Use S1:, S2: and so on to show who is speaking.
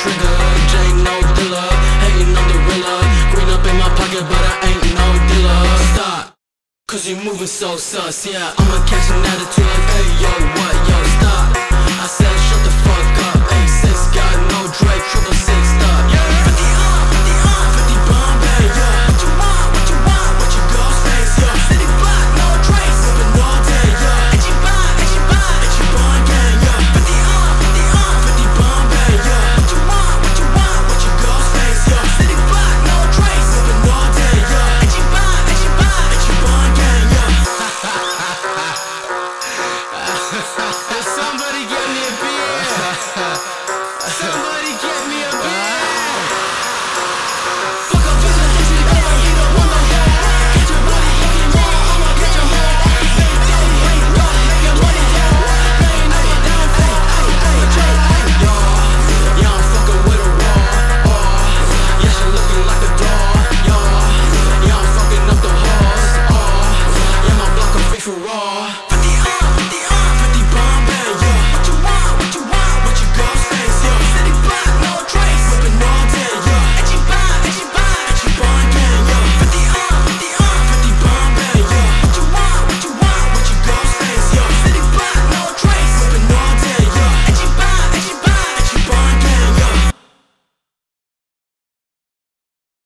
S1: trigger. Jay no dealer, hating on the rilla. Green up in my pocket but I ain't no dealer. Stop, cause you moving so sus, yeah. I'ma catch an attitude like, hey yo, what, yo, stop. I said shut the fuck up, hey sis, got no Drake, 666 stop. 50 Bombay, yeah. What you want, what you ghost face, yeah. City block, no trace, moving all day, yeah. Itchy bond gang, yeah. 50 Bombay, yeah. What you want, what you ghost face, yeah. City block, no trace, moving all day, yeah. Itchy bond gang, yeah. Somebody get me a beer. Somebody